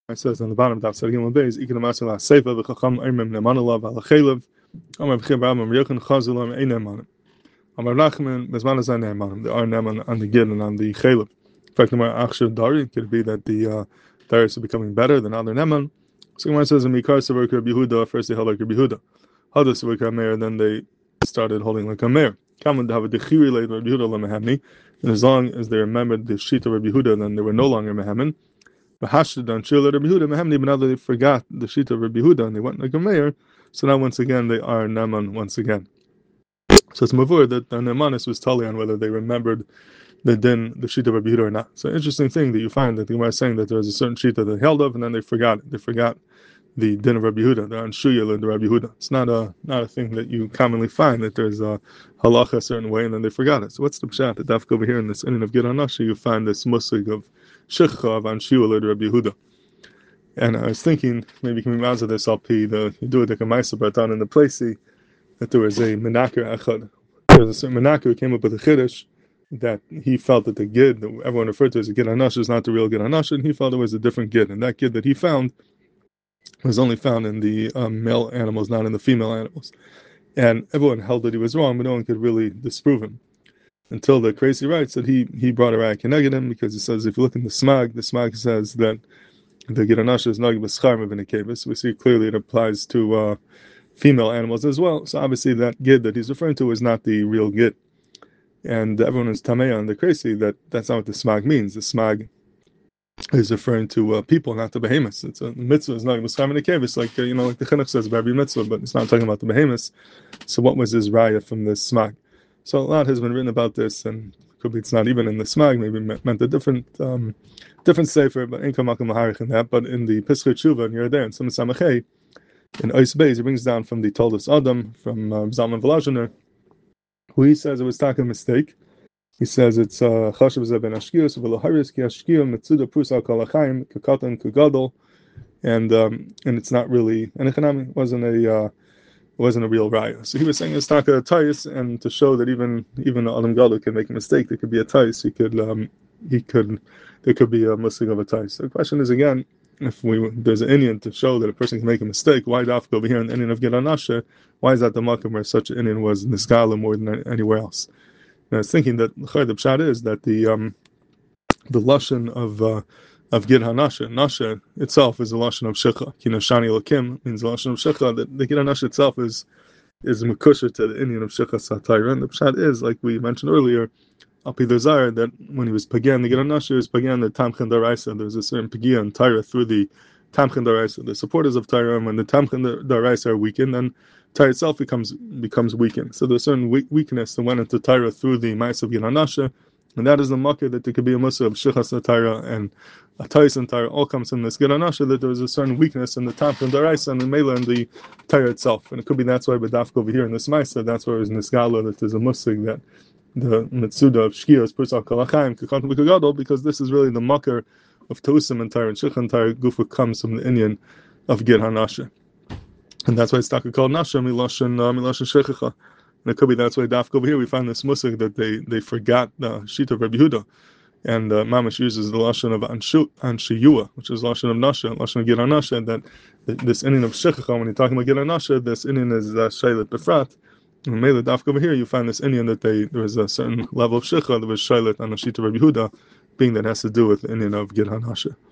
It says on the bottom of Daf Sargim Beis, Ikin Amasel HaSeifa v'Chacham Eimim Nemanalav Halachelev, Amar V'Chibram Amriyachan Chazulam Ein Nemanim. Amar Nachman Bezman Azay Nemanim. There are Neman on the Gid and on the Chelev. In fact, the Achshav Dari could be that the Daris are becoming better than other Neman. So Gemara says in Mikar Savur Rabbi Yehuda, first they held like Rabbi Yehuda. Hadas Savur Meir, then they started holding like a Meir. Kaman to have a Dechiri laid Rabbi Yehuda Lemehemni, and as long as they remembered the Shita Rabbi Yehuda, then they were no longer Mehemen. But Hashdad on Shila Rabbi Yehuda Mehemni, but now they forgot the Shita of Rabbi Yehuda and they went like a Meir, so now once again they are Neman once again. So it's Mavur that the Nemanis was tali on whether they remembered the din, the Shita of Rabbi Yehuda or not. So interesting thing that you find that the Gemara is saying that there was a certain Shita they held of and then they forgot it. They forgot the din of Rabbi Yehuda. They're on Shuyel and the Rabbi Yehuda. It's not a thing that you commonly find that there's a halacha a certain way and then they forgot it. So what's the pshat? The dafka over here in this inyan of Gid HaNashe, you find this musig of Shechcha of an Shuyel and Rabbi Yehuda. And I was thinking maybe can we mazah this up you do it like a Maisa Bartan in the Placey that there was a Menakir Echad. There was a certain Menakir who came up with a Chiddush that he felt that the Gid that everyone referred to as a Gid HaNashe is not the real Gid HaNashe, and he felt it was a different Gid. And that Gid that he found was only found in the male animals, not in the female animals. And everyone held that he was wrong, but no one could really disprove him. Until the crazy writes that he brought a raya keneged him, because he says if you look in the Smag says that the Gid HaNashe is nagib b'schar mevin kevis. We see clearly it applies to female animals as well. So obviously that Gid that he's referring to is not the real Gid. And everyone is tamei on the crazy that's not what the Smag means. The Smag is referring to people, not the behemoths. It's a mitzvah is not b'schar mevin kevis, like like the chinuch says about every mitzvah, but it's not talking about the behemoths. So what was his raya from the Smag? So a lot has been written about this, and could be it's not even in the Smag, maybe meant a different sefer, but in kamakam maharich in that. But in the Pischei Tshuva, and you're there in Simon Samachay, in Ois Beis, he brings down from the Toldos Adam from Zalman Volozhiner, who he says it was a mistake. He says it's chashav zeh ben ashkius v'loharis ki ashkiu mitzuda prusa kol achaim kekatan kegadol, and it's not really an economic wasn't a real raya. So he was saying it's taka a tais, and to show that even Adam Gadol can make a mistake, there could be a tais. There could be a musig of a tais. So the question is again, if there's an Indian to show that a person can make a mistake, why dafka over here in the Indian of Gid HaNashe? Why is that the makom where such an Indian was nisgala more than anywhere else? And I was thinking that the pshat is that the lashon of Gid HaNashe, Nashe itself is a lashon of Shecha. Shani Lakim means a lashon of Shecha. That the Gid HaNashe itself is mekusher to the Indian of Shecha Satayra. And the pshat is, like we mentioned earlier, Alpi Dezar, that when he was pagan, the Gid HaNashe was pagan the Tamchen Daraisa. There's a certain pagia in Tyra through the Tamchen Daraisa. The supporters of Tyra, and when the Tamchen Daraisa are weakened, then Tyra itself becomes weakened. So there's a certain weakness that went into Tyra through the Ma'as of Gid HaNashe, and that is the makkah that there could be a musa of Shechas Tyra and a Tais and Tyra all comes from this Gid HaNashe, that there was a certain weakness in the Tamchen Daraisa and the Mela and the Tyra itself. And it could be that's why B'dafka over here in this Ma'asa, that's why it was Nisgala that there's a musig that the Mitzuda of Shkios, Pursa Kalachaim, Kekatan B'Kagadol, because this is really the makar of Tausim and Tyra and Shech and Tyra Gufa comes from the Indian of Gid HaNashe. And that's why it's called Nasha, Miloshin Shechecha. And it could be that's why Dafka over here we find this musig that they forgot the Shita of Rabbi Yehuda. And Mamash uses the lashon of Anshiyua, which is lashon of Nasha, lashon of Gid HaNashe, that this Indian of Shechecha, when you're talking about Gid HaNashe, this Indian is Shailet Befrat. And Mele Dafka over here, you find this Indian that there was a certain level of Shecha that was Shailet on the Shita of Rabbi Yehuda, being that has to do with the Indian of Gid HaNashe.